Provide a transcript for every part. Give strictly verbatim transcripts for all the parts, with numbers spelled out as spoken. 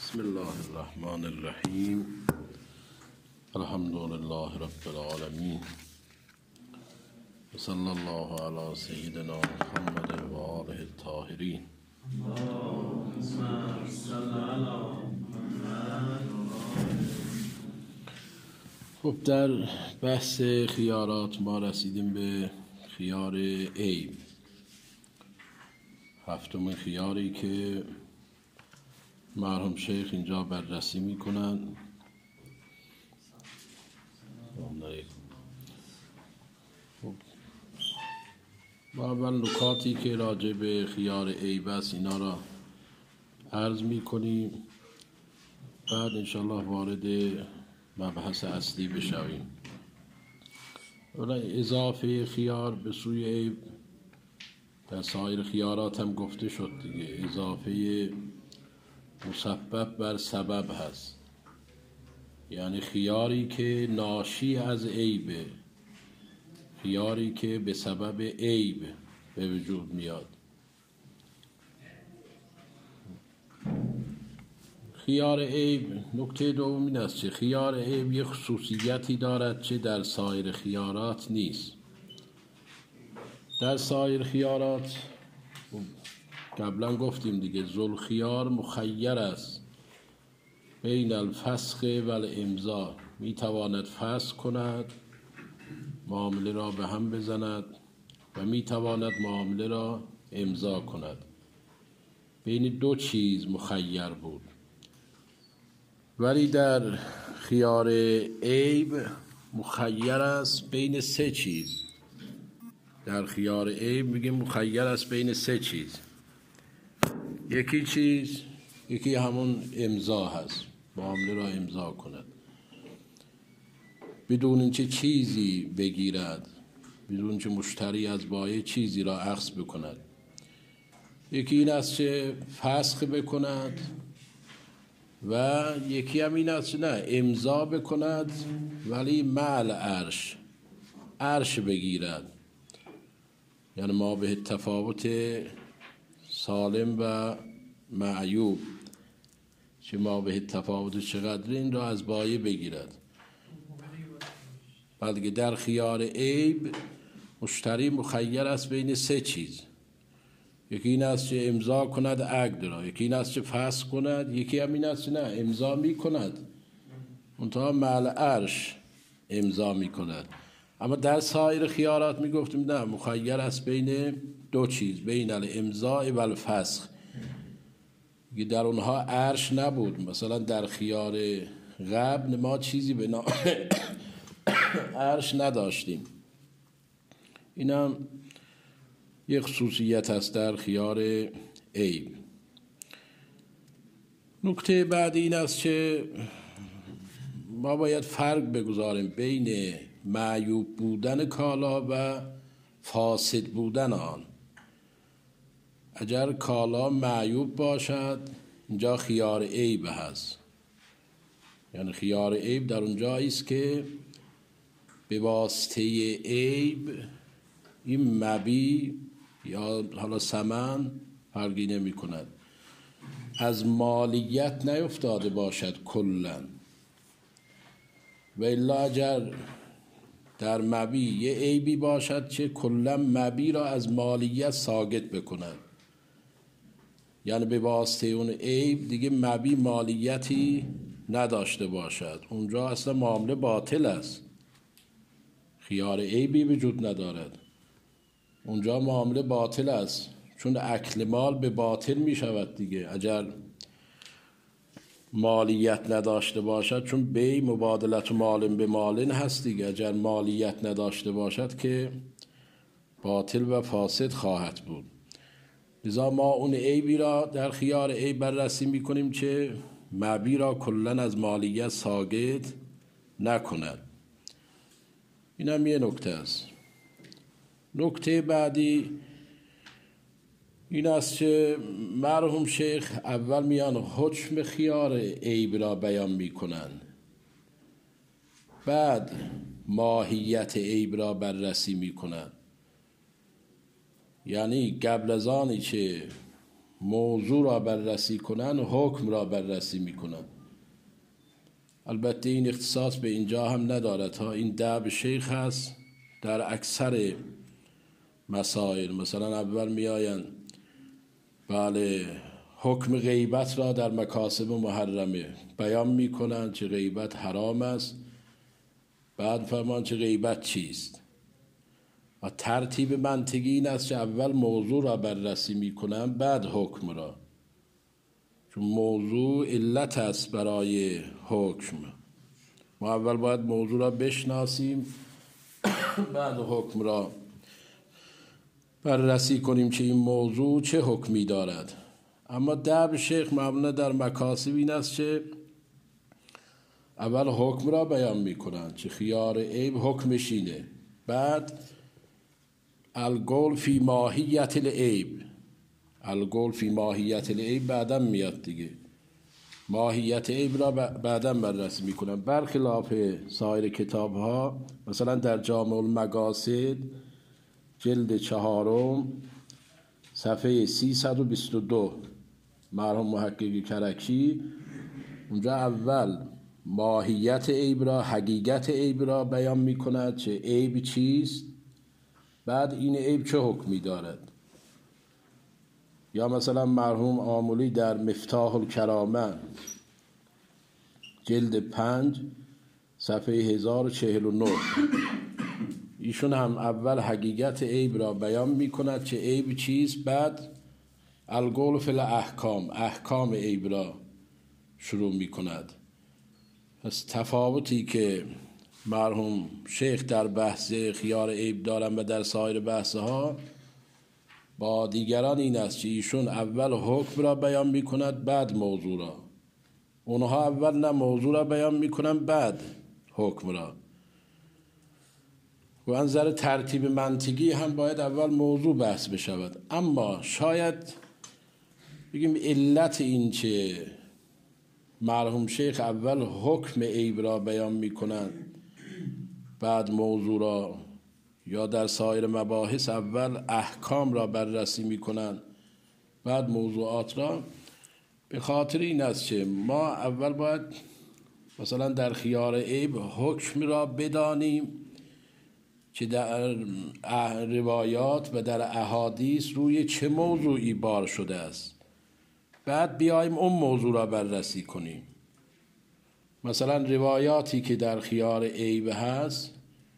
بسم الله الرحمن الرحیم. الحمد لله رب العالمین و صلی الله علی سیدنا محمد و آله الطاهرین. خب در بحث خیارات ما رسیدیم به خیار عیب، هفتمین خیاری که مرحوم شیخ اینجا بررسی میکنن. خب ما اول نکاتی که راجع به خیار عیب است اینا را عرض میکنیم، بعد انشالله وارد مبحث اصلی بشویم. اضافه خیار به سوی عیب در سایر خیارات هم گفته شد دیگه، اضافه مسبب بر سبب هست، یعنی خیاری که ناشی از عیبه، خیاری که به سبب عیب به وجود میاد. خیار عیب، نکته دوم این است که خیار عیب یک خصوصیتی دارد که در سایر خیارات نیست. در سایر خیارات قبلا گفتیم دیگه، ذوالخیار مخیر است بین الفسخ و الامضاء، می تواند فسخ کند، معامله را به هم بزند و می تواند معامله را امضا کند. بین دو چیز مخیر بود. ولی در خیار عیب مخیر است بین سه چیز. در خیار عیب میگه مخیر است بین سه چیز. یکی چیز یکی همون امضا هست، معامله را امضا کند بدون اینکه چیزی بگیرد، بدون اینکه مشتری از بایع چیزی را اخذ بکند. یکی این است که فسخ بکند و یکی هم این است نه امضا بکند ولی مع عرش عرش بگیرد، یعنی ما به تفاوت سالم و معیوب که ما به تفاوت چقدر این را از بایع بگیرد. بلکه در خیار عیب مشتری مخیر است بین سه چیز. یکی این است که امضا کند عقد را، یکی این است که فسخ کند، یکی هم این است که نه امضا می کند منتها مع عرش امضا می کند. اما در سایر خیارات می گفتیم نه، مخیر است بین دو چیز، بین الامضاء و الفسخ. در اونها عرش نبود. مثلا در خیار قبل ما چیزی به نام عرش نداشتیم. این هم یک خصوصیت است در خیار عیب. نکته بعدی این است که ما باید فرق بگذاریم بین معیوب بودن کالا و فاسد بودن آن. اگر کالا معیوب باشد اینجا خیار عیب هست، یعنی خیار عیب در اونجایی است که به واسطه عیب این مبیع یا حالا ثمن فرقی نمی کند از مالیت نیفتاده باشد کلا. و الا اگر در مبیع یه عیبی باشد که کلا مبیع را از مالیت ساقط بکند، یعنی به واسطه اون عیب دیگه مبیع مالیتی نداشته باشد، اونجا اصلا معامله باطل است، خیار عیبی وجود ندارد، اونجا معامله باطل است، چون اکل مال به باطل می شود دیگه اگر مالیت نداشته باشد، چون بی مبادلت مال به مالن هست دیگه. اگر مالیت نداشته باشد که باطل و فاسد خواهد بود. لذا ما اون عیبی را در خیار عیب بررسی می کنیم که مبیع را کلن از مالیت ساقط نکند. این هم یه نکته است. نکته بعدی این است که مرحوم شیخ اول میان حکم خیار عیب را بیان می کنند، بعد ماهیت عیب را بررسی می کنند. یعنی قبل از آنی که موضوع را بررسی کنن حکم را بررسی میکنن. البته این اختصاص به اینجا هم ندارد ها، این دأب شیخ هست در اکثر مسائل. مثلا اول میآیند بله حکم غیبت را در مکاسب محرمه بیان میکنن چه غیبت حرام است، بعد فرمان چه غیبت چیست. و ترتیب منطقی این است که اول موضوع را بررسی میکنن بعد حکم را، چون موضوع علت است برای حکم. ما اول باید موضوع را بشناسیم بعد حکم را بررسی کنیم که این موضوع چه حکمی دارد. اما دأب شیخ معمولا در مکاسب این است که اول حکم را بیان میکنند چه خیار عیب حکمش اینه، بعد القول فی ماهیت العیب، القول فی ماهیت العیب بعدم میاد دیگه، ماهیت عیب را بعدم بررسی میکنن. برخلاف سایر کتاب ها مثلا در جامع المقاصد جلد چهارم صفحه سیصد و بیست و دو مرحوم محقق کرکی اونجا اول ماهیت عیب را، حقیقت عیب را بیان میکند چه عیب چیست، بعد این عیب چه حکمی دارد. یا مثلا مرحوم آملی در مفتاح الکرامه جلد پنج صفحه هزار و چهل و نه ایشون هم اول حقیقت عیب را بیان میکند چه عیب چیست، بعد القول فی الاحکام احکام عیب را شروع میکند. پس تفاوتی که مرحوم شیخ در بحث خیار عیب دارن و در سایر بحث ها با دیگران این است که ایشون اول حکم را بیان میکند بعد موضوع را، اونها اول نه موضوع را بیان میکنن بعد حکم را. و از نظر ترتیب منطقی هم باید اول موضوع بحث بشود. اما شاید بگیم علت این که مرحوم شیخ اول حکم عیب را بیان میکنن بعد موضوع را، یا در سایر مباحث اول احکام را بررسی میکنن بعد موضوعات را، به خاطر این است که ما اول باید مثلا در خیار عیب حکم را بدانیم که در روایات و در احادیث روی چه موضوعی بار شده است، بعد بیایم اون موضوع را بررسی کنیم. مثلا روایاتی که در خیار عیب هست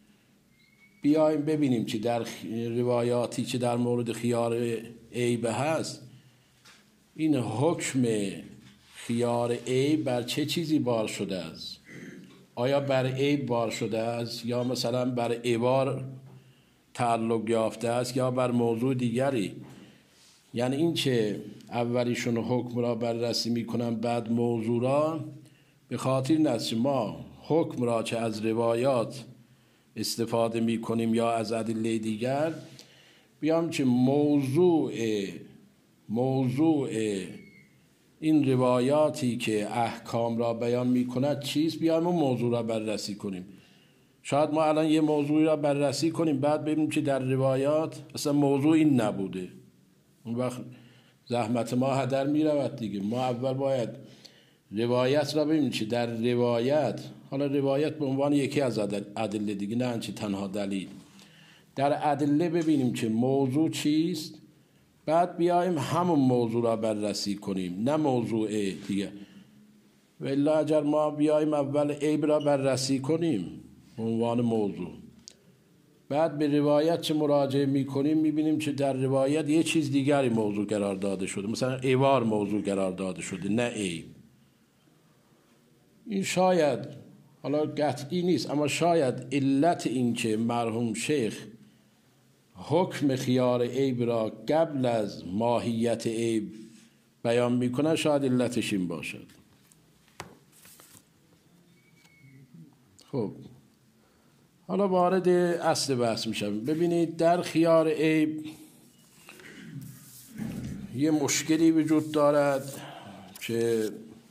بیایم ببینیم که در روایاتی که در مورد خیار عیب هست این حکم خیار عیب بر چه چیزی بار شده است، آیا بر عیب بار شده است یا مثلا بر عبار تعلق یافته است یا بر موضوع دیگری. یعنی این که اولیشون حکم را بررسی میکنن بعد موضوع را، به خاطر این است که ما حکم را چه از روایات استفاده میکنیم یا از ادله دیگر بیام که موضوع موضوع این روایاتی که احکام را بیان میکند چیست، بیایم اون موضوع را بررسی کنیم. شاید ما الان یه موضوعی را بررسی کنیم بعد ببینیم که در روایات اصلا موضوع این نبوده، اون وقت زحمت ما هدر میرود دیگه. ما اول باید روایت را ببینیم که در روایت، حالا روایت به عنوان یکی از ادله دیگه نه انچه تنها دلیل، در ادله ببینیم که موضوع چیست، بعد بیایم همون موضوع را بررسی کنیم نه موضوع دیگه. و الا اگر ما بیایم اول عیب را بررسی کنیم به عنوان موضوع، بعد به روایت چه مراجعه میکنیم میبینیم که در روایت یه چیز دیگری موضوع قرار داده شده، مثلا عوار موضوع قرار داده شده نه عیب. این شاید، حالا قطعی نیست، اما شاید علت این که مرحوم شیخ حکم خیار عیب را قبل از ماهیت عیب بیان میکنه شاید علتش این باشد. خب حالا وارد اصل بحث میشم. ببینید در خیار عیب یه مشکلی وجود دارد که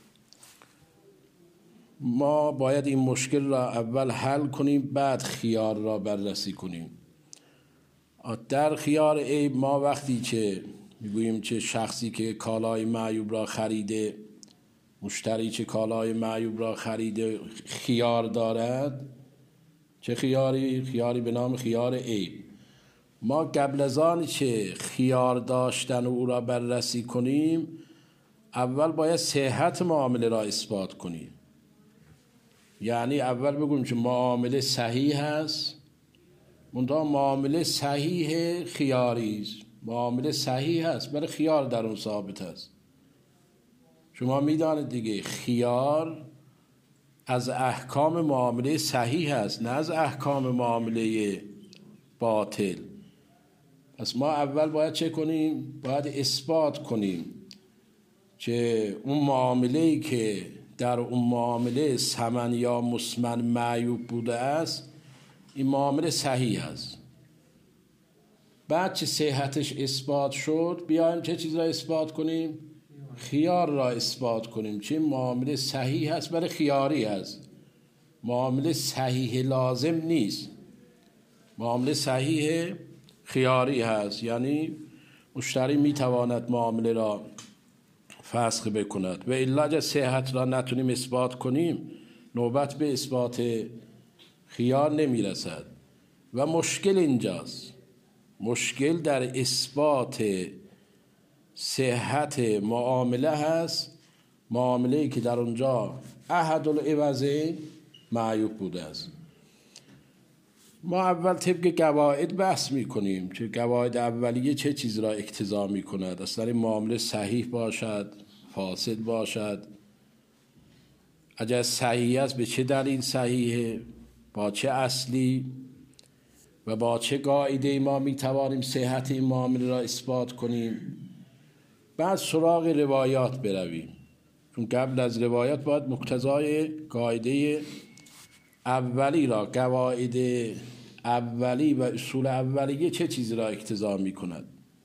ما باید این مشکل را اول حل کنیم بعد خیار را بررسی کنیم. در خیار عیب ما وقتی که میگوییم چه شخصی که کالای معیوب را خریده، مشتری چه کالای معیوب را خریده خیار دارد. چه خیاری؟ خیاری به نام خیار عیب. ما قبل از آن که خیار داشتن او را بررسی کنیم، اول باید صحت معامله را اثبات کنیم. یعنی اول بگویم که معامله صحیح است، منتها معامله صحیح خیاری است، معامله صحیح است برای خیار در اون ثابت است. شما میدانید دیگه خیار از احکام معامله صحیح است، نه از احکام معامله باطل. پس ما اول باید چه کنیم؟ باید اثبات کنیم که اون معامله‌ای که در اون معامله ثمن یا مسمن معیوب بوده است، این معامله صحیح است. بعد که صحتش اثبات شد، بیایم چه چیز را اثبات کنیم؟ خیار را اثبات کنیم چه معامله صحیح است برای خیاری است، معامله صحیح لازم نیست، معامله صحیح خیاری هست. یعنی مشتری میتواند معامله را فسخ بکند و الا اگر صحت را نتونیم اثبات کنیم، نوبت به اثبات خیار نمیرسد. و مشکل اینجاست، مشکل در اثبات صحت معامله هست، معامله‌ای که در اونجا احد العوضین معیوب بوده است. ما اول طبق قواعد بحث میکنیم که قواعد اولیه چه چیز را اقتضا میکند. اصلا این معامله صحیح باشد، فاسد باشد، اگر صحیح است به چه دلیل صحیحه، با چه اصلی و با چه قاعده ما میتوانیم صحت این معامله را اثبات کنیم. بعد سراغ روایات برویم، چون قبل از روایات باید مقتضای قاعده اولی را، قواعد اولی و اصول اولیه چه چیزی را اقتضا می کند.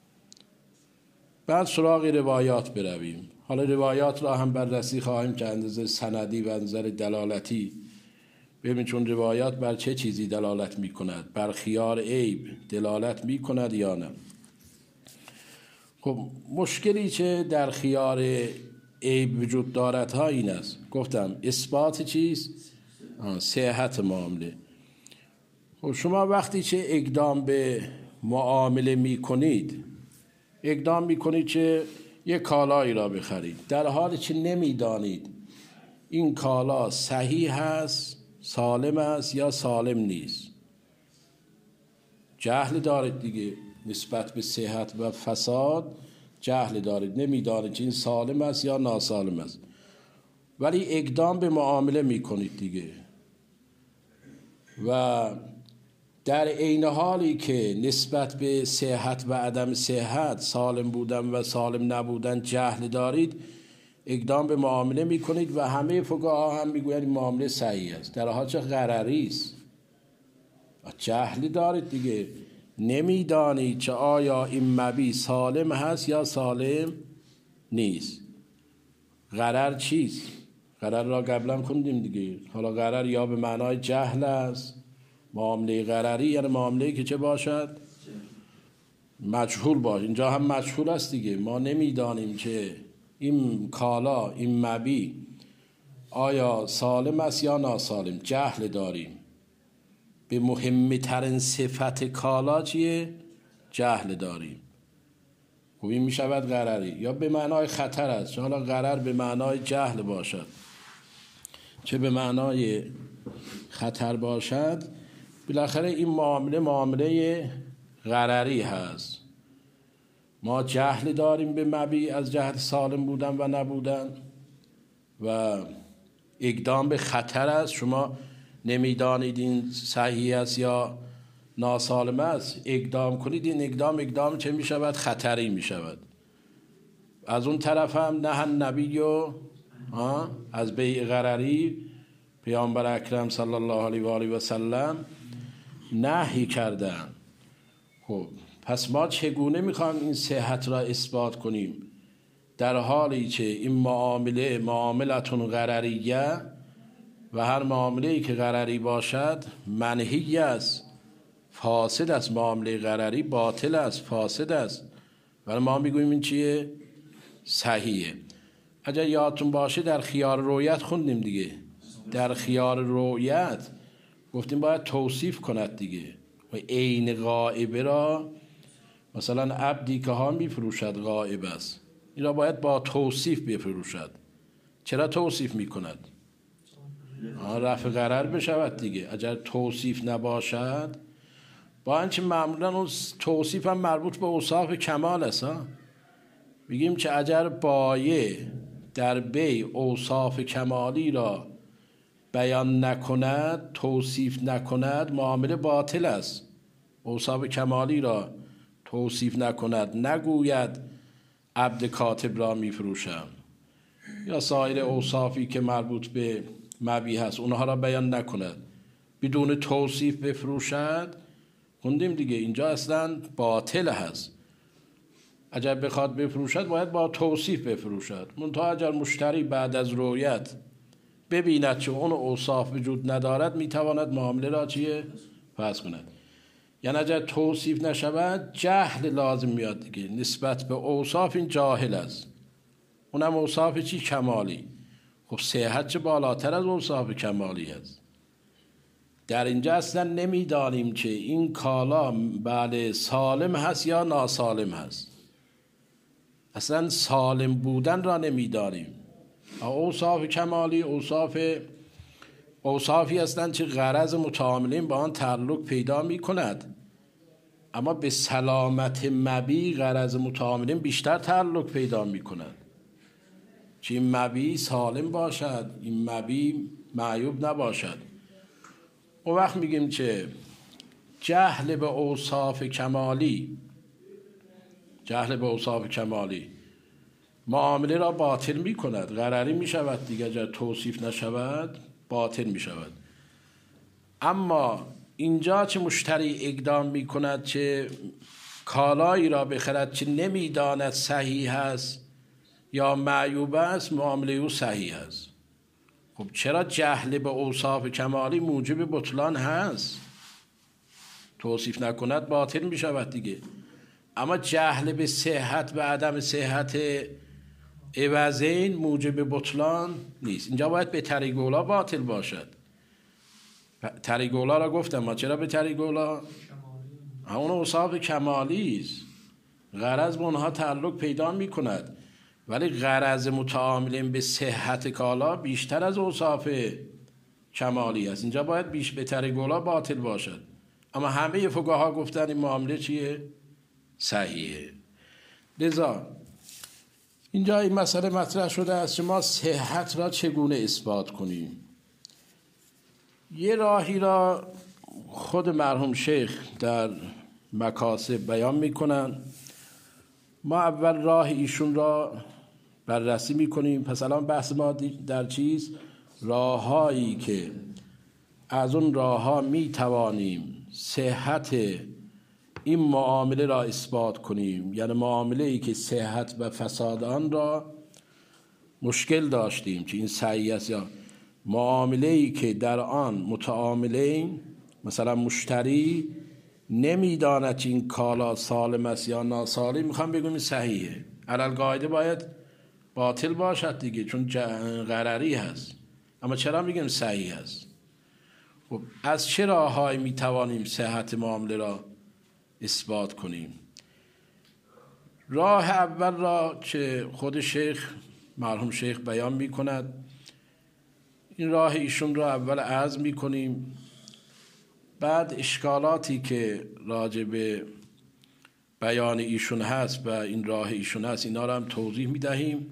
بعد سراغ روایات برویم. حالا روایات را هم بررسی خواهیم که اندازه سندی و نظر دلالتی ببین، چون روایات بر چه چیزی دلالت می کند، بر خیار عیب دلالت می کند یا نه. خب مشکلی که در خیار عیب وجود دارد ها این است، گفتم اثبات چیست؟ صحت معامله. خب شما وقتی که اقدام به معامله می کنید، اقدام می کنید که یک کالایی را بخرید، در حالی که نمی دانید این کالا صحیح هست، سالم است یا سالم نیست. جهل دارید دیگه نسبت به صحت و فساد، جهل دارید، نمیدانید که این سالم است یا ناسالم است، ولی اقدام به معامله میکنید دیگه. و در عین حالی که نسبت به صحت و عدم صحت، سالم بودن و سالم نبودن جهل دارید، اقدام به معامله میکنید و همه فقها هم میگویند این معامله صحیح است، در حالی که غرری است. جهل دارید دیگه، نمیدانید که آیا این مبیع سالم هست یا سالم نیست. غرر چیست؟ غرر را قبلا خوندیم دیگه. حالا غرر یا به معنای جهل است، معامله غرری یعنی معامله‌ای که چه باشد؟ مجهول باشه. اینجا هم مجهول است دیگه، ما نمیدانیم که این کالا، این مبیع آیا سالم است یا ناسالم، جهل داریم. به مهمترین صفت کالا چیه؟ جهل داریم. خب این می شود غرری، یا به معنای خطر است. چون حالا غرر به معنای جهل باشد چه به معنای خطر باشد، بالاخره این معامله معامله غرری هست. ما جهل داریم به مبیع از جهت سالم بودن و نبودن و اقدام به خطر است. شما نمیدانید این صحیح است یا ناسالم است، اقدام کنید، این اقدام اقدام چه می شود؟ خطری می شود. از اون طرف هم نه نبی و از بیع غرری پیامبر اکرم صلی الله علیه و آله و سلم نهی کردن. خب پس ما چگونه میخوایم این صحت را اثبات کنیم در حالی که این معامله معاملتون غرریه و هر معامله‌ای که غرری باشد منهی است، فاسد است. معامله غرری باطل است، فاسد است. ولی ما میگوییم این چیه؟ صحیحه. اگر یادتون باشه در خیار رویت خوندیم دیگه، در خیار رویت گفتیم باید توصیف کند دیگه، و عین غائبه را مثلا عبدی که ها میفروشد غائب است، این را باید با توصیف بفروشد. چرا توصیف میکند؟ رفع غرر بشود دیگه. اگر توصیف نباشد، با اینکه معمولا اون توصیف هم مربوط به اوصاف کمال است ها. میگیم که اگر بایع در بیع اوصاف کمالی را بیان نکند، توصیف نکند، معامله باطل است. اوصاف کمالی را توصیف نکند، نگوید عبد کاتب را میفروشم، یا سایر اوصافی که مربوط به مبیع هست اونها را بیان نکند، بدون توصیف بفروشد، خوندیم دیگه اینجا اصلا باطل هست. اگر بخواد بفروشد باید با توصیف بفروشد. منتها اگر مشتری بعد از رؤیت ببیند که اون اوصاف وجود ندارد، میتواند معامله را چیه؟ فسخ کند. یعنی اگر توصیف نشود جهل لازم میاد دیگه، نسبت به اوصاف این جاهل است. اونم اوصاف چی؟ کمالی. خب صحت چه بالاتر از اوصاف کمالی است. در اینجا اصلا نمیدانیم که این کالا بله سالم هست یا ناسالم هست، اصلا سالم بودن را نمیدانیم. اوصاف کمالی اوصاف اوصافی هستند که غرض متعاملین با آن تعلق پیدا می کند، اما به سلامت مبیع غرض متعاملین بیشتر تعلق پیدا می کند، که این مبیع سالم باشد، این مبیع معیوب نباشد. اون وقت میگیم که جهل به اوصاف کمالی جهل به اوصاف کمالی معامله را باطل می کند، غرری می شود دیگه. اگر توصیف نشود باطل می شود. اما اینجا چه مشتری اقدام می کند که کالایی را بخرد که نمی داند صحیح است یا معیوب است، معامله او صحیح است. خب چرا جهل به اوصاف کمالی موجب بطلان هست؟ توصیف نکند باطل می شود دیگه. اما جهل به صحت و عدم صحت عوضین موجب بطلان نیست. اینجا باید به تریگولا باطل باشد. تریگولا را گفتم، ما چرا به تریگولا؟ همون اوصاف کمالی است، غرض به اونها تعلق پیدا می کند، ولی غرض متعاملین به صحت کالا بیشتر از اوصاف کمالی است. اینجا باید بیش به تریگولا باطل باشد. اما همه فقها گفتن این معامله چیه؟ صحیحه. لذا اینجا این مسئله مطرح شده است که ما صحت را چگونه اثبات کنیم. یه راهی را خود مرحوم شیخ در مکاسب بیان میکنن. ما اول راه ایشون را بررسی میکنیم. پس الان بحث ما در چیز؟ راههایی که از اون راهها میتوانیم صحت این معامله را اثبات کنیم، یعنی معامله ای که صحت و فساد آن را مشکل داشتیم که این صحیح است، یا معامله ای که در آن متعاملین مثلا مشتری نمیداند که این کالا سالم است یا ناسالم، میخوام بگم این صحیحه. علل قاعده باید باطل باشد دیگه، چون غرری هست. اما چرا میگم صحیح است؟ خب از چه راههایی میتوانیم صحت معامله را اثبات کنیم؟ راه اول را که خود شیخ مرحوم شیخ بیان می کند، این راه ایشون را اول عرض می کنیم، بعد اشکالاتی که راجع به بیان ایشون هست و این راه ایشون هست اینا را هم توضیح می دهیم.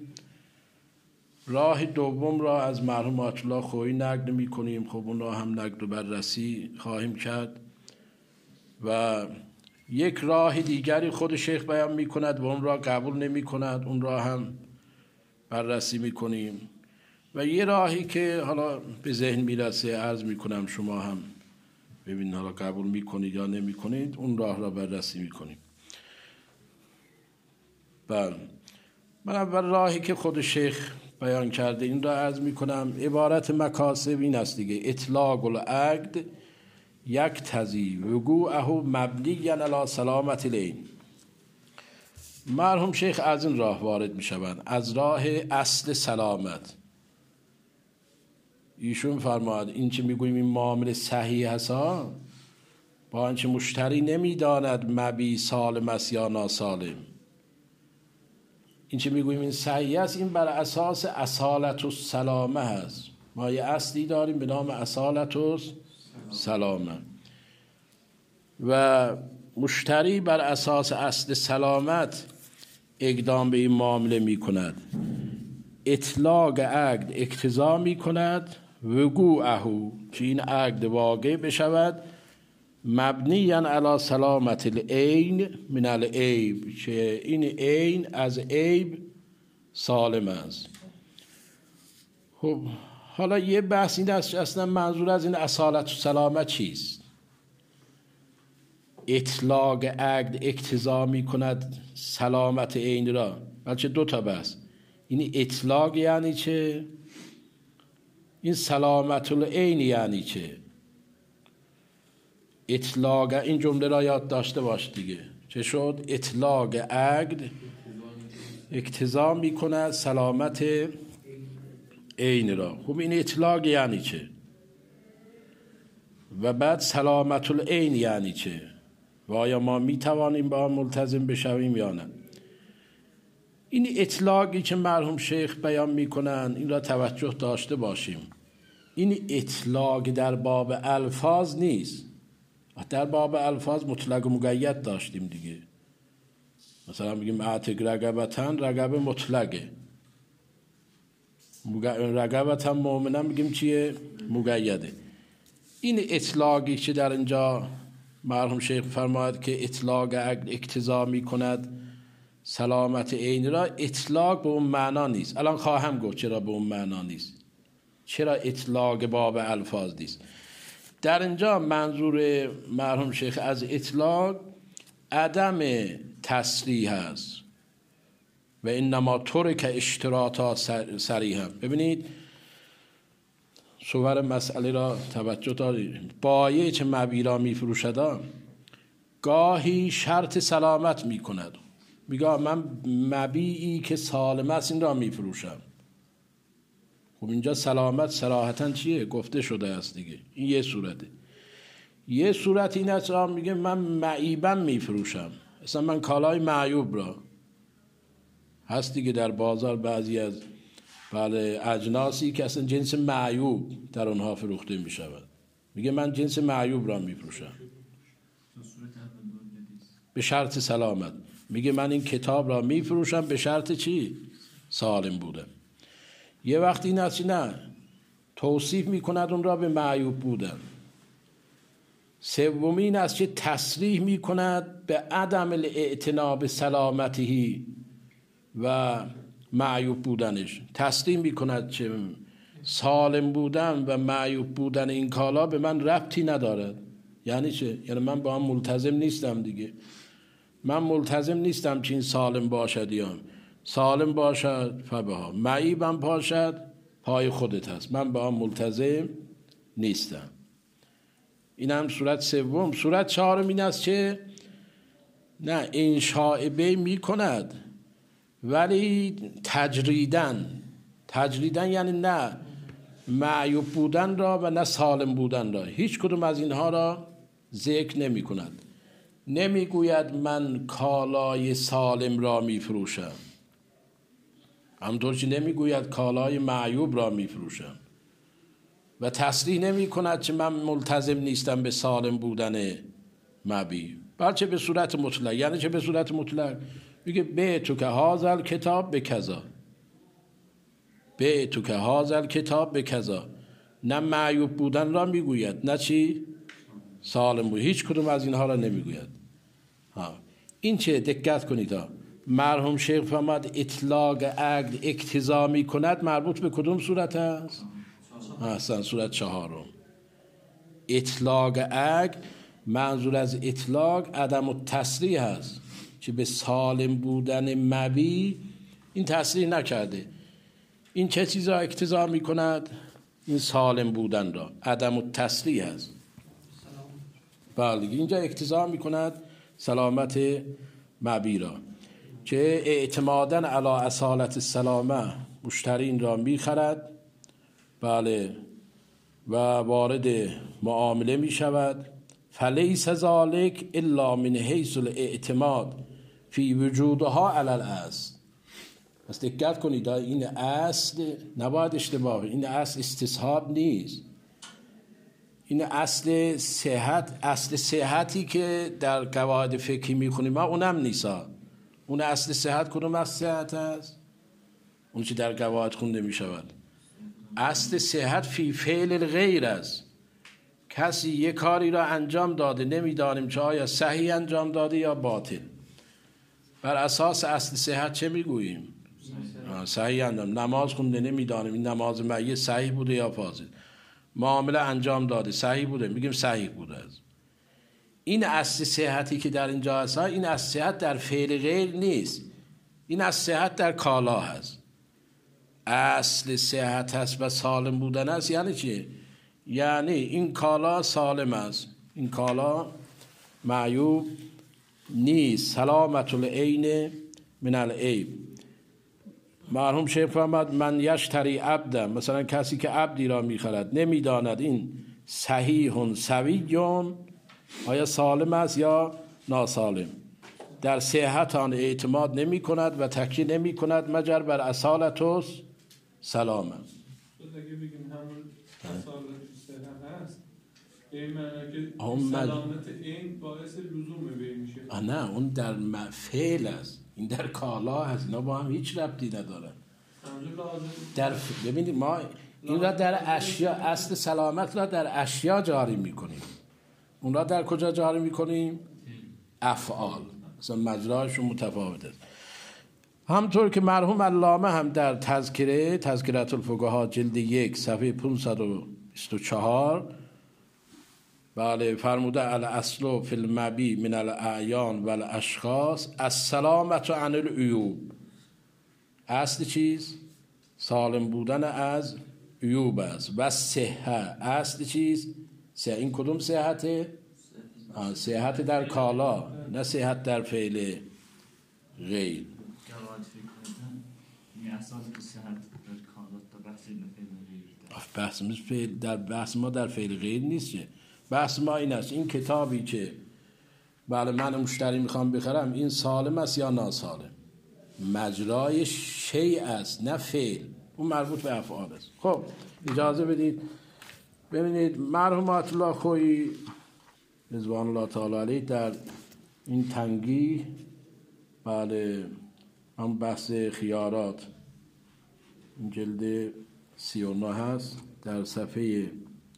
راه دوم را از مرحوم آیت الله خویی نقل می کنیم. خب اون را هم نقل و بررسی خواهیم کرد. و یک راه دیگری خود شیخ بیان می کند و اون را قبول نمی کند، اون را هم بررسی می کنیم. و یه راهی که حالا به ذهن می رسه عرض می کنم، شما هم ببینید حالا قبول می کنید یا نمی کنید، اون راه را بررسی می کنیم. بله، من اول راهی که خود شیخ بیان کرده این را عرض می کنم. عبارت مکاسب این است دیگه: اطلاق العقد یک تزی وقوعه مبنی علی سلامت العین. مرحوم شیخ از این راه وارد می شوند، از راه اصل سلامت. ایشون فرماد این چه میگوییم این معامله صحیح هست با آنچه مشتری نمیداند مبی سالم است یا ناسالم. این چه میگوییم این صحیح است، این بر اساس اصالت و سلامه هست. ما یه اصلی داریم به نام اصالت و سلامه و مشتری بر اساس اصل سلامت اقدام به این معامله می کند. اطلاق عقد اقتضا می کند وقوعه، که این عقد واقع بشود مبنیاً علی سلامت العین من العیب، که این عین از عیب سالم است. خب حالا یه بحث این است اصلا منظور از این اصالت و سلامت چیست؟ اطلاق عقد اقتضا می کند سلامت عین را، بلکه دو تا بحث. این اطلاق یعنی چه؟ این سلامت العین یعنی چه؟ اطلاق این جمله را یاد داشته باش دیگه. چه شد؟ اطلاق عقد اقتضا می کند سلامت عین را. خب این اطلاق یعنی چه؟ و بعد سلامت العین یعنی چه؟ و آیا ما می توانیم با هم ملتزم بشویم یا نه؟ این اطلاقی که مرحوم شیخ بیان می کنند این را توجه داشته باشیم. این اطلاق در باب الفاظ نیست. در باب الفاظ مطلق و مقید داشتیم دیگه. مثلا بگیم اعتق رقبتن، رقبه مطلقه. رقبتن مؤمنن بگیم چیه؟ مقیده. این اطلاقی که در اینجا مرحوم شیخ فرماید که اطلاق عقد اقتضا می کند سلامت عین را، اطلاق به اون معنا نیست. الان خواهم گفت چرا به اون معنا نیست، چرا اطلاق باب الفاظ نیست. در اینجا منظور مرحوم شیخ از اطلاق عدم تصریح است و انما ترک اشتراطا صریحا. ببینید صور مسئله را توجه دارید. بایع چه مبیع را میفروشد گاهی شرط سلامت میکند، میگه من مبیعی که سالم است این را میفروشم. خب اینجا سلامت صراحتاً چیه؟ گفته شده است دیگه. این یه صورته. یه صورت این است میگه من معیبم میفروشم، اصلا من کالای معیوب را هست دیگه در بازار بعضی از بله اجناسی که اصلا جنس معیوب در اونها فروخته می شود، میگه من جنس معیوب را میفروشم به شرط سلامت. میگه من این کتاب را میفروشم به شرط چی؟ سالم بوده. یه وقتی این است نه توصیف میکند اون را به معیوب بودن. سومین است که تصریح میکند به عدم الاعتنا به سلامتی و معیوب بودنش. تصریح میکند که سالم بودن و معیوب بودن این کالا به من ربطی ندارد. یعنی چه؟ یعنی من با هم ملتزم نیستم دیگه. من ملتزم نیستم که این سالم باشد یا سالم باشد فبها، معیبم باشد پای خودت هست، من با هم ملتزم نیستم. این هم صورت سوم. صورت چهارم این است که نه این شائبه می کند ولی تجریدن. تجریدن یعنی نه معیوب بودن را و نه سالم بودن را، هیچ کدوم از اینها را ذکر نمی کند. نمی گوید من کالای سالم را می فروشم، همطور که نمی گوید کالای معیوب را می فروشم، و تصریح نمی کند که من ملتزم نیستم به سالم بودن مبیع، بلکه به صورت مطلق. یعنی چه به صورت مطلق؟ میگه به تو که هازل کتاب به کذا، به تو که هازل کتاب به کذا. نه معیوب بودن را میگوید نه چی؟ سالم بود. هیچ کدوم از اینها را نمیگوید. ها این چه؟ دقت کنید ها. مرحوم شیخ فرمود اطلاق عقد اقتضا می کند، مربوط به کدوم صورت است؟ احسن، صورت چهارم. اطلاق عقد منظور از اطلاق عدم التصریح است که به سالم بودن مبیع این تصریح نکرده. این چه چیزا اقتضا می کند؟ این سالم بودن را، عدم التصریح است. بله اینجا اقتضا می کند سلامت مبیع را. که اعتمادا علی اصالت السلامه مشتری این را میخرد، بله، و وارد معامله می شود. فلیس ذالک الا من حیث الاعتماد فی وجودها علی الاصل. پس دقت کنید، این اصل نباید اشتباه، این اصل استصحاب نیست، این اصل صحت، اصل صحتی که در قواعد فقهی میخونیم ما اونم نیسا. اون اصل صحت کدوم اصل صحت هست؟ اون چی در قواعد خونده میشود. اصل صحت فی فعل الغیر است. کسی یه کاری را انجام داده، نمیدانیم چه آیا صحیح انجام داده یا باطل. بر اساس اصل صحت چه میگوییم؟ صحیح انجام. نماز خونده، نمیدانیم این نماز معیه صحیح بوده یا فاسد. معامله انجام داده، صحیح بوده، میگیم صحیح بوده است. این اصل صحتی که در اینجا هست، این اصل صحت در فعل غیر نیست، این اصل صحت در کالا هست. اصل صحت هست و سالم بودن است. یعنی چیه؟ یعنی این کالا سالم است، این کالا معیوب نیست. سلامت العین من العیب. مرحوم شیخ فرمود من یشتری عبدا، مثلا کسی که عبدی را میخرد نمیداند این صحیح سویون، آیا سالم است یا ناسالم، در صحت آن اعتماد نمی کند و تکیه نمی کند مگر بر اصالت و سلامه. اگه بگیم همون اصالت صحت هست، این معنی که سلامت این باعث لزوم به میشه. نه، اون در فعل است، این در کالا هست، اینا با هم هیچ ربطی نداره. در ببینید ما این را در اشیا، اصل سلامت را در اشیا جاری میکنیم، اون را در کجا جاری میکنیم؟ افعال، مثلا مجراشون متفاوت است. همطور که مرحوم علامه هم در تذکره تذکرة الفقهاء جلد یک صفحه پانصد و بیست و چهار بله فرموده الاصل فی المبی من الاعیان و الاشخاص السلامت عن العیوب. اصل چیز؟ سالم بودن از عیوب است. و صحه، اصل چیز؟ صحه. این کدوم صحته؟ صحت در کالا، نه صحت در فعل غیر. بحث در بحث ما در فعل غیر نیست. بحث ما این است این کتابی که بله من مشتری میخوام بخرم این سالم است یا ناسالم، مجرای شیء است نه فعل، اون مربوط به افعال است. خب اجازه بدید ببینید مرحوم آیت الله خویی رضوان الله تعالی علیه در این تنگی بله هم بحث خیارات این جلد سی و نه هست، در صفحه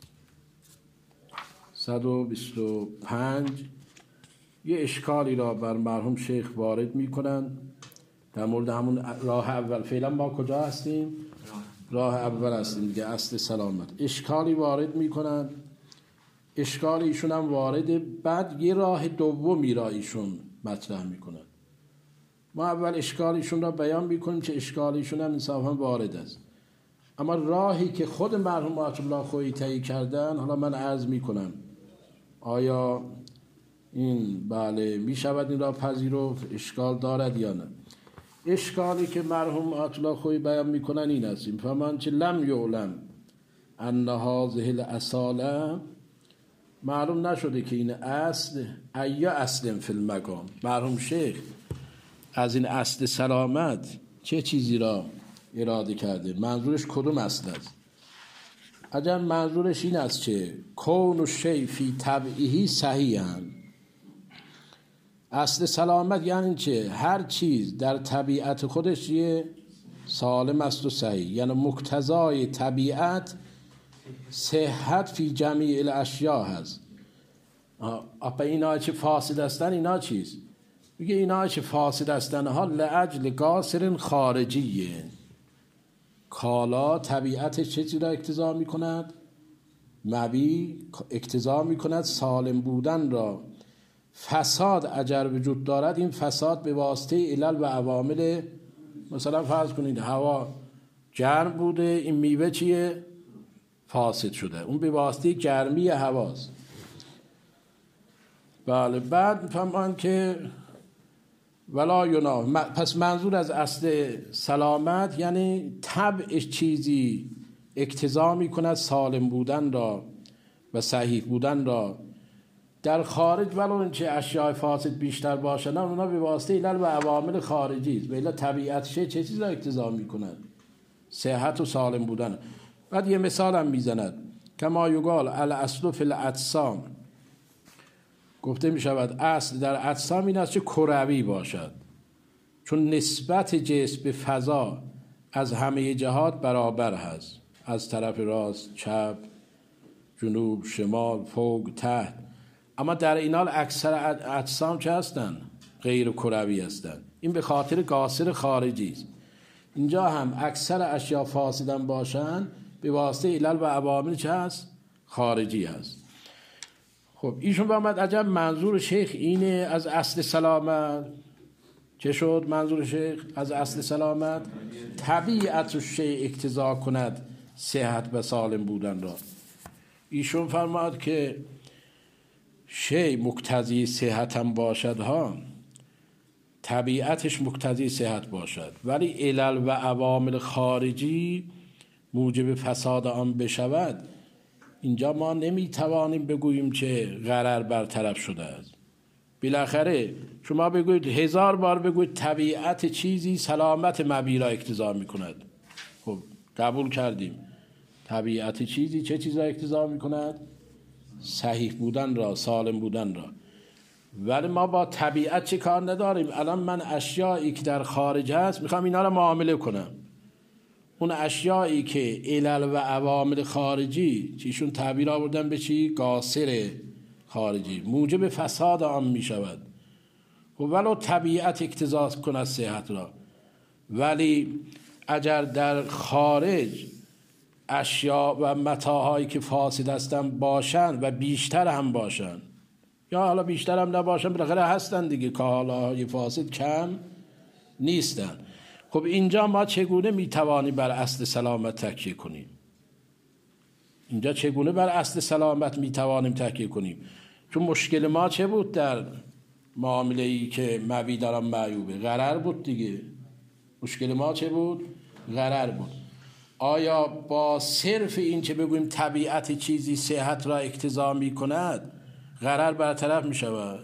صد و بیست و پنج یه اشکالی را بر مرحوم شیخ وارد می کنند در مورد همون راه اول. فعلا ما کجا هستیم؟ راه اول هستیم دیگه، اصل سلامت. اشکالی وارد می کنند، اشکال ایشون هم وارد، بعد یه راه دومی را ایشون مطرح می کنند. ما اول اشکال ایشون را بیان می کنیم که اشکال ایشون هم انصافا وارد است، اما راهی که خود مرحوم آیت الله خویی طی کردن حالا من عرض می کنم آیا این بله می شود این را پذیرفت، اشکال دارد یا نه. اشکالی که مرحوم آیت الله خویی بیان می کنن این است، این فرمان که لم یعلم ان هذه الاصاله، معلوم نشده که این اصل ایا اصل فی المقام. مرحوم شیخ از این اصل سلامت چه چیزی را اراده کرده، منظورش کدوم اصل است؟ اگر منظورش این است که کون الشیء فی طبعه صحیحا، اصل سلامت یعنی چه؟ هر چیز در طبیعت خودش یه سالم است و صحیح، یعنی مقتضای طبیعت صحت فی جمیع الاشیاء هست. اپا اینا چه فاسد هستن، اینا چیز؟ میگه اینا چه فاسد هستن ها لعجل قاصر خارجیه. کالا طبیعت چه چیزی را اقتضا می کند؟ مبی اقتضا می کند سالم بودن را. فساد اگر وجود دارد این فساد به واسطه علل و عوامل، مثلا فرض کنید هوا گرم بوده این میوه چیه؟ فاسد شده، اون به واسطه گرمی هواست. بله بعد فهمان که ولا یناف. پس منظور از اصل سلامت یعنی طبع چیزی اقتضا می کند سالم بودن را و صحیح بودن را در خارج، ولو اینکه اشیاء فاسد بیشتر باشند اونا به واسطه علل و عوامل خارجی است. بلا طبیعت چه چه چیزی را اقتضا می کند؟ صحت و سالم بودن. بعد یه مثال هم میزند کما یقال الاصل فی الاجسام، گفته می شود اصل در اجسام این است که کروی باشد، چون نسبت جسم به فضا از همه جهات برابر هست، از طرف راست، چپ، جنوب، شمال، فوق، تحت. اما در این حال اکثر اجسام چه هستند؟ غیر کروی هستند. این به خاطر قاصر خارجی است. اینجا هم اکثر اشیاء فاسدن باشند به واسطه علل و عوامل چه هست؟ خارجی هست. خب ایشون فرمود عجب منظور شیخ اینه از اصل سلامت. چه شد منظور شیخ از اصل سلامت؟ طبیعت و شیء اقتضا کند صحت و سالم بودن را. ایشون فرمود که شیء مقتضی صحت هم باشد ها، طبیعتش مقتضی صحت باشد، ولی علل و عوامل خارجی موجب فساد آن بشود، اینجا ما نمیتوانیم بگوییم که ضرر برطرف شده است. بالاخره شما بگویید هزار بار بگویید طبیعت چیزی سلامت مبی را اقتضا میکند. خب قبول کردیم طبیعت چیزی چه چیز را اقتضا میکند؟ صحیح بودن را، سالم بودن را. ولی ما با طبیعت چه کار نداریم. الان من اشیایی که در خارج هست میخوام اینا را معامله کنم. اون اشیایی که علل و عوامل خارجی چیشون تعبیر آوردن به چی؟ قاصر خارجی، موجب فساد آن میشود. و ولو طبیعت اقتضا کند صحت را، ولی اگر در خارج اشیا و متاعهایی که فاسد هستن باشن و بیشتر هم باشن، یا حالا بیشتر هم نباشن، بالاخره هستن دیگه، کالاهای فاسد کم نیستن. خب اینجا ما چگونه میتوانیم بر اصل سلامت تکیه کنیم؟ اینجا چگونه بر اصل سلامت میتوانیم تکیه کنیم؟ چون مشکل ما چه بود در معامله ای که مبی در آن معیوبه؟ ضرر بود دیگه. مشکل ما چه بود؟ ضرر بود. آیا با صرف این که بگوییم طبیعت چیزی صحت را اقتضا می کند ضرر برطرف می شود؟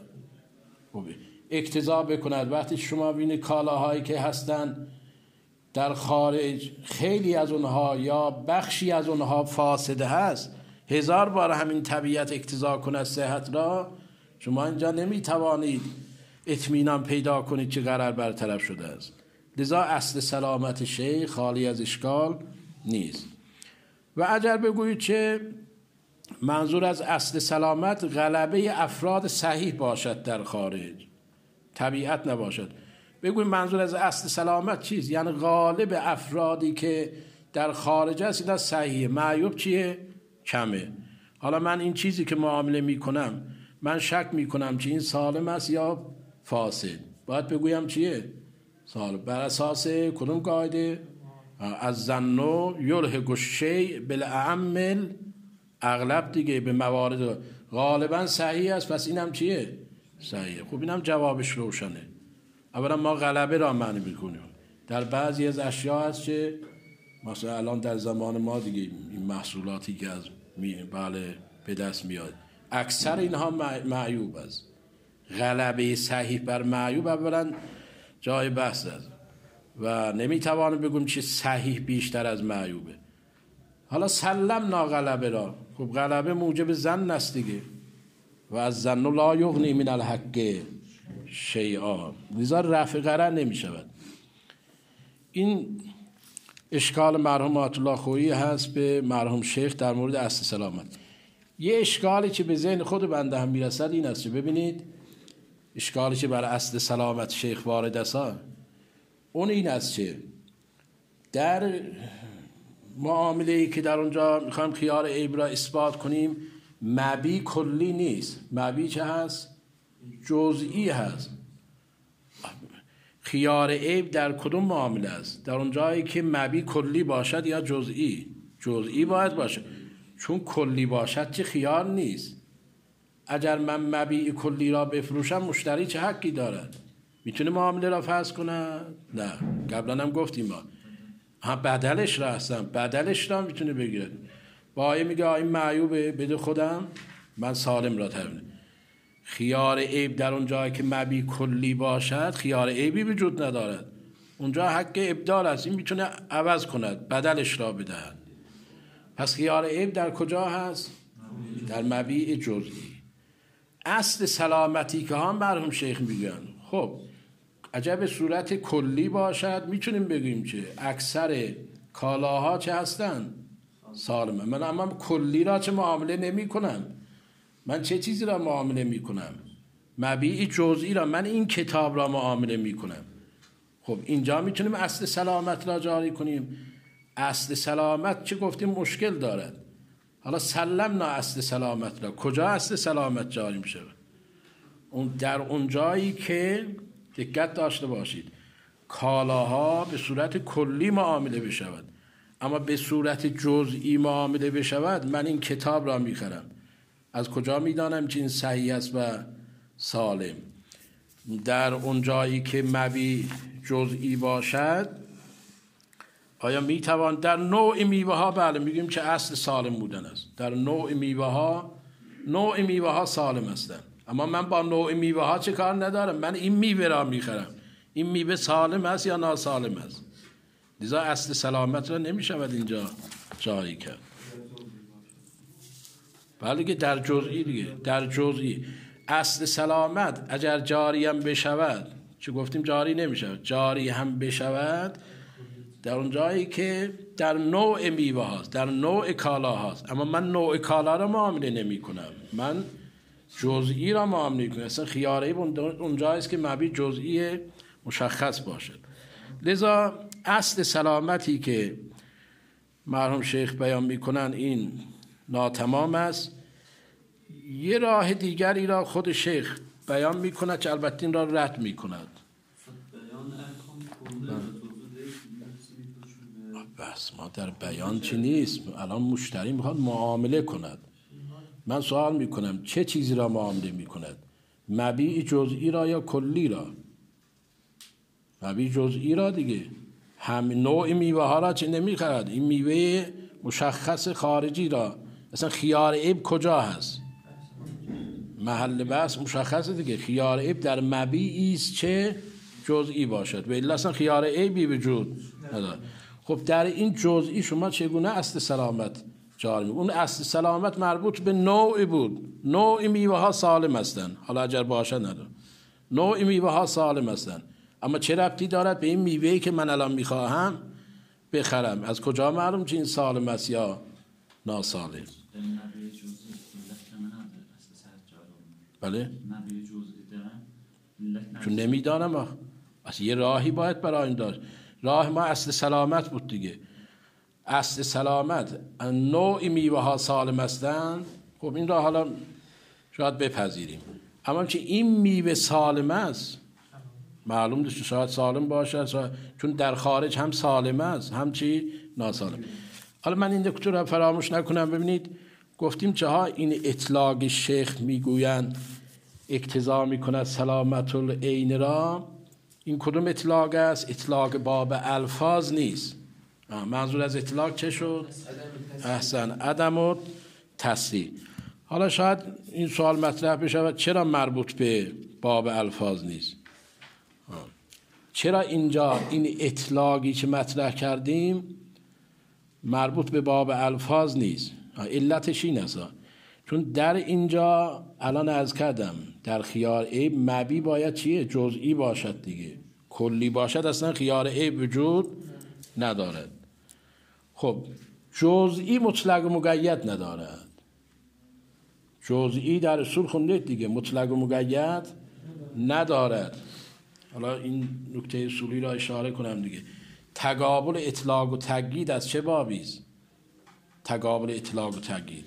اقتضا بکند. وقتی شما بینید کالاهایی که هستند در خارج خیلی از اونها یا بخشی از اونها فاسده هست، هزار بار همین طبیعت اقتضا کند صحت را، شما اینجا نمی توانید اطمینان پیدا کنید که ضرر برطرف شده است. لذا اصل سلامت شیء خالی از اشکال نیست. و اگر بگویید که منظور از اصل سلامت غلبه افراد صحیح باشد در خارج، طبیعت نباشد، بگویید منظور از اصل سلامت چیست؟ یعنی غالب افرادی که در خارج است اینا صحیحه، معیوب چیه؟ کمه. حالا من این چیزی که معامله میکنم من شک میکنم که این سالم است یا فاسد، باید بگویم چیه؟ سالم. بر اساس کدوم قاعده؟ از ظنو یلحق الشیء بالاعم اغلب دیگه، به موارد غالبا صحیح است، پس اینم چیه؟ صحیحه. خب اینم جوابش روشنه. اولا ما غلبه را معنی میکنیم. در بعضی از اشیاء هست که مثلا الان در زمان ما دیگه این محصولاتی که از می بله به دست میاد اکثر اینها معیوب است. غلبه صحیح بر معیوب اولا جای بحث است و نمیتوانیم بگویم چه صحیح بیشتر از معیوبه. حالا سلم ناغلبه را، خب غلبه موجب ظن است دیگه، و از ظن لا یغنی من الحق شیئا، لذا رفع ضرر نمی شود. این اشکال مرحوم آیت الله خویی هست به مرحوم شیخ در مورد اصل سلامت. یه اشکالی که به ذهن خود بنده هم میرسد این است که ببینید اشکالی که بر اصل سلامت شیخ وارد است اون این است که در معامله‌ای که در اونجا میخوایم خیار عیب را اثبات کنیم، مبی کلی نیست. مبی چه هست؟ جزئی هست. خیار عیب در کدوم معامله است؟ در اون جایی که مبی کلی باشد یا جزئی؟ جزئی باید باشد، چون کلی باشد چه خیار نیست. اگر من مبی کلی را بفروشم مشتری چه حقی دارد؟ میتونه معامله را فسخ کنه؟ نه. قبلا هم گفتیم ما هم بدلش را هستم، بدلش را میتونه بگیره. با میگه این معیوبه بده خودم، من سالم را تبینه. خیار عیب در اون جایی که مبی کلی باشد خیار عیبی وجود ندارد، اونجا حق ابدال است، این میتونه عوض کند، بدلش را بدهد. پس خیار عیب در کجا هست؟ در مبیع جزئی. اصل سلامتی که هم مرحوم شیخ میگن، خب عجب صورت کلی باشد میتونیم بگیم چه اکثر کالاها چه هستن؟ سالمه. من اما کلی را چه معامله نمی کنم، من چه چیزی را معامله می کنم؟ مبیع جزئی را، من این کتاب را معامله می کنم. خب اینجا میتونیم اصل سلامت را جاری کنیم. اصل سلامت چه گفتیم مشکل دارد. حالا سلمنا اصل سلامت را، کجا اصل سلامت جاری می شود؟ اون در اون جایی که دقت داشته باشید کالاها به صورت کلی معامله بشود، اما به صورت جزئی معامله بشود، من این کتاب را میخرم، از کجا میدانم که این صحیح است و سالم؟ در اون جایی که مبیع جزئی باشد آیا میتوان در نوع میوه ها؟ بله میگیم که اصل سالم بودن است. در نوع میوه ها، نوع میوه ها سالم هستند، اما من با نوع میوه ها چه کار ندارم، من این میوه را میخرم، این میوه سالم است یا ناسالم است. لذا اصل سلامت را نمیشود اینجا جاری کرد. بله که در جزئی دیگه، در جزئی اصل سلامت اگر جاری هم بشود، چه گفتیم جاری نمیشود، جاری هم بشود در اون جایی که در نوع میوه هاست، در نوع کالا هاست، اما من نوع کالا را معامله نمی کنم، من جزئی را معامله کنم. اصلا خیاره اون جایی است که مبیع جزئی مشخص باشد. لذا اصل سلامتی که مرحوم شیخ بیان میکنن این ناتمام است. یه راه دیگری را خود شیخ بیان میکند که البته این را رد میکند. بس ما در بیان چی نیست، الان مشتری میخواد معامله کند، من سوال میکنم چه چیزی را معامله میکند؟ مبیع جزئی را یا کلی را؟ مبیع جزئی را دیگه. هم نوع میوه ها را چه نمیخرد، این میوه مشخص خارجی را. اصلا خیار عیب کجا هست؟ محل بحث مشخصه دیگه. خیار عیب در مبیعی است چه جزئی باشد، و الا اصلا خیار عیبی وجود نداره. خب در این جزئی شما چگونه اصل سلامت جاری می؟ اون اصل سلامت مربوط به نوع بود، نوع میوه ها سالم هستند، حالا اگر باشد نداره، نوع میوه ها سالم هستند، اما چه ربطی دارد به این میوه‌ای که من الان میخواهم بخرم؟ از کجا معلوم که این سالم است یا ناسالم؟ بله؟ چون نمیدانم، اصلا یه راهی باید برای این داشت. راه ما اصل سلامت بود دیگه. اصل سلامت نوع میوه ها سالم هستند، خب این را حالا شاید بپذیریم، اما که این میوه سالم است معلوم نیست، شاید سالم باشه شاید... چون در خارج هم سالم است هم چی ناسالم. حالا من این دکتر را فراموش نکنم. ببینید گفتیم چه ها این اطلاق شیخ میگویند اقتضا میکند سلامت العین را. این کدوم اطلاق است؟ اطلاق باب الفاظ نیست. منظور از اطلاق چه شد؟ احسن، عدم و تصریح. حالا شاید این سوال مطرح بشود چرا مربوط به باب الفاظ نیست؟ چرا اینجا این اطلاقی که مطرح کردیم مربوط به باب الفاظ نیست؟ علتش این است چون در اینجا الان عرض کردم در خیار عیب مبی باید چیه؟ جزئی باشد دیگه. کلی باشد اصلا خیار عیب وجود ندارد. خب جزئی مطلق و مقید ندارد. جزئی در اصول خوندید دیگه، مطلق و مقید ندارد. حالا این نکته اصولی را اشاره کنم دیگه. تقابل اطلاق و تقیید از چه بابی است؟ تقابل اطلاق و تقیید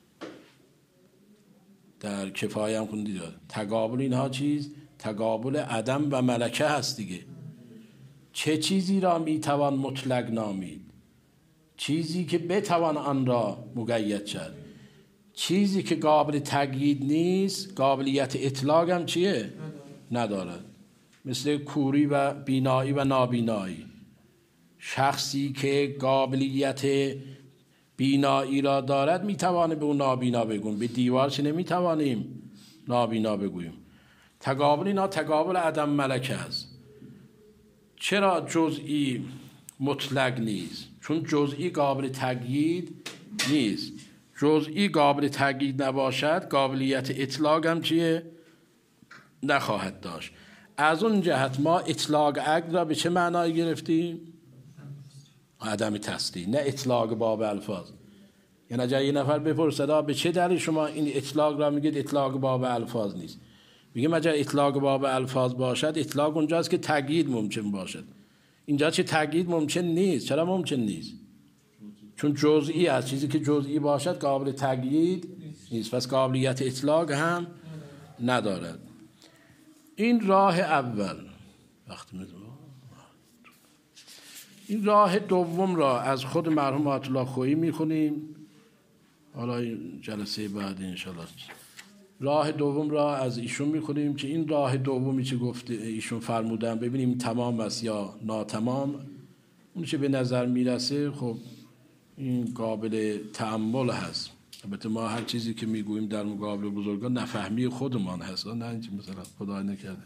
در کفایه هم خوندید. تقابل اینها چیز؟ تقابل عدم و ملکه هست دیگه. چه چیزی را میتوان مطلق نامید؟ چیزی که بتوان آن را مقید شد. چیزی که قابل تقیید نیست قابلیت اطلاق هم چیه؟ ندارد. مثل کوری و بینایی و نابینایی. شخصی که قابلیت بینایی را دارد میتوانه به اون نابینا بگویم، به دیوار چه نمیتوانیم نابینا بگوییم. تقابل اینا تقابل عدم ملکه است. چرا جزئی مطلق نیست؟ چون جزئی قابل تقیید نیست. جزئی قابل تقیید نباشد قابلیت اطلاق هم چیه؟ نخواهد داشت. از اون جهت ما اطلاق عقل را به چه معنایی گرفتیم؟ عدم تصدیق، نه اطلاق باب الفاظ. یعنی اگر یه نفر بپرسد به چه دلیل شما این اطلاق را میگید اطلاق باب الفاظ نیست؟ میگم اگر اطلاق باب الفاظ باشد اطلاق اونجاست که تقیید ممکن باشد. اینجا چه تقیید ممکن نیست. چرا ممکن نیست؟ چون جزئی است. چیزی که جزئی باشد قابل تقیید نیست، پس قابلیت اطلاق هم ندارد. این راه اول. وقت می‌ذارم. این راه دوم را از خود مرحوم آیت الله خویی میخونیم. حالا این جلسه بعد انشاءالله راه دوم را از ایشون میخونیم که این راه دومی که گفته ایشون فرمودن ببینیم تمام است یا ناتمام. اون چه به نظر میرسه خب این قابل تأمل هست. البته ما هر چیزی که میگوییم در مقابل بزرگان نفهمی خودمان هست، نه اینکه مثلا خدای نکرده.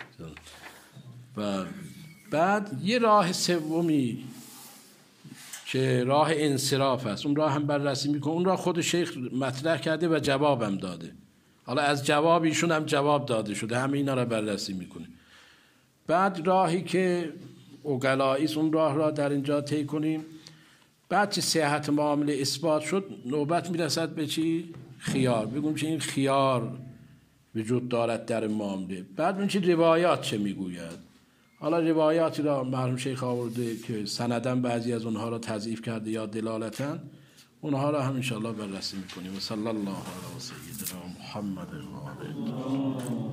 و بعد یه راه سومی که راه انصراف است، اون راه هم بررسی میکنه. اون راه خود شیخ مطرح کرده و جوابم داده. حالا از جواب ایشون هم جواب داده شده، همه اینا را بررسی میکنه. بعد راهی که عقلایی است اون راه را در اینجا طی کنیم. بعد که صحت معامله اثبات شد نوبت میرسد به چی؟ خیار. بگویم که این خیار وجود دارد در معامله. بعد اون چی روایات چه میگوید. حالا روایاتی را مرحوم شیخ آورده که سندن بعضی از اونها را تضعیف کرده یا دلالتن، اونها را هم انشاءالله بررسی میکنیم. و صلی الله علی سیدنا محمد و آله.